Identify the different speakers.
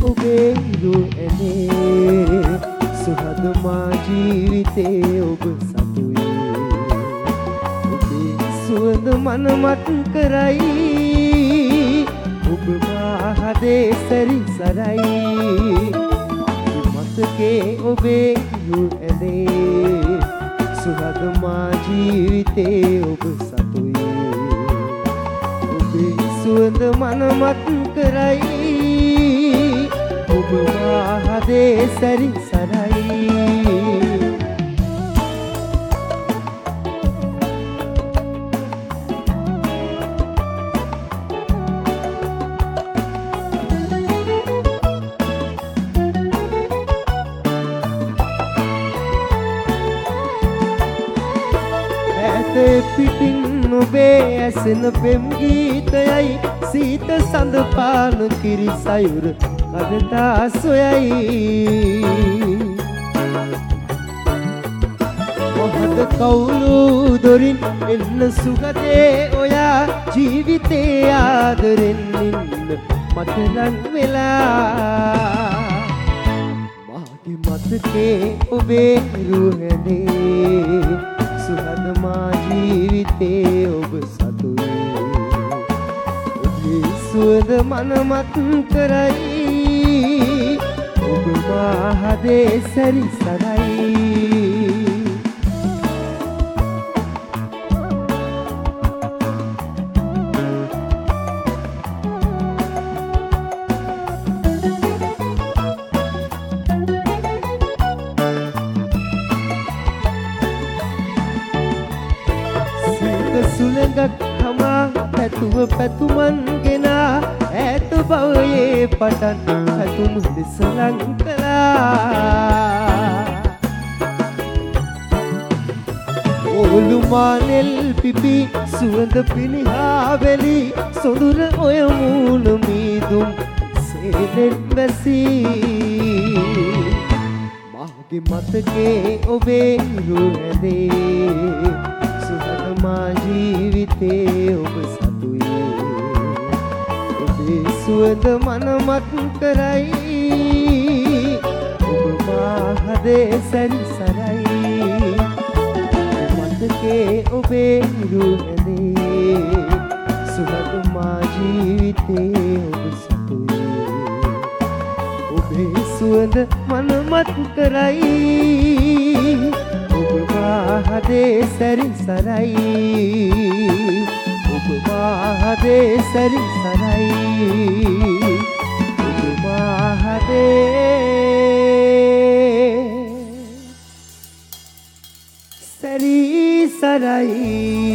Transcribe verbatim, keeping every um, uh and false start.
Speaker 1: ඔබේ හිරු ඇනේ සුහද මා ජීවිතේ ඔබ සතුයේ ඔබේ සුවඳ මන මත් කරයි ඔබ මා හදේ සැරිසරයි මතකේ ඔබේ හිරු ඇනේ සුහද මා ජීවිතේ ඔබ සතුයේ ඔබේ සුවඳ මන මත් කරයි ඔබ මා හදේ සැරිසරයි පිටින් ඔබේ ඇසෙන පෙම් ගීතයයි සීත සඳ පාන කිරි සයුර කදතා සොයයි මොහොත කවුරු දොරින් එන්න සුගතේ ඔයා ජීවිතේ ආදරෙන් ඉන්න මට ලං වෙලා මාගේ මතකේ ඔබේ රුහනේ සුහද මා ජීවිතේ ඔබ සතුයේ ඔබේ සුවඳ මන මත් කරයි ඔබ මා හදේ සැරිසරයි සුළඟක් හමා පැතුව පැතුමන් ගෙනා ඈත බවයේ පටන් පැතුම් දෙස ලං කළා ඔළුමානෙල් පිපි සුවඳ පිනිහා වෙලි සොඳුර ඔය මූණ මීදුම් සේලෙන් වැසී මාගේ මතකේ ඔබේ රුහදේ සුහද මා ජීවිතේ ඔබ සතුයේ ඔබේ සුවඳ මන මත් කරයි ඔබ මා හදේ සැරිසරයි මතකේ ඔබේ රුහදේ සුහද මා ජීවිතේ ඔබ සතුයේ ඔබේ සුවඳ මන මත් කරයි ඔබ මා හදේ සැරිසරයි ඔබ මා හදේ සැරිසරයි ඔබ මා හදේ සැරිසරයි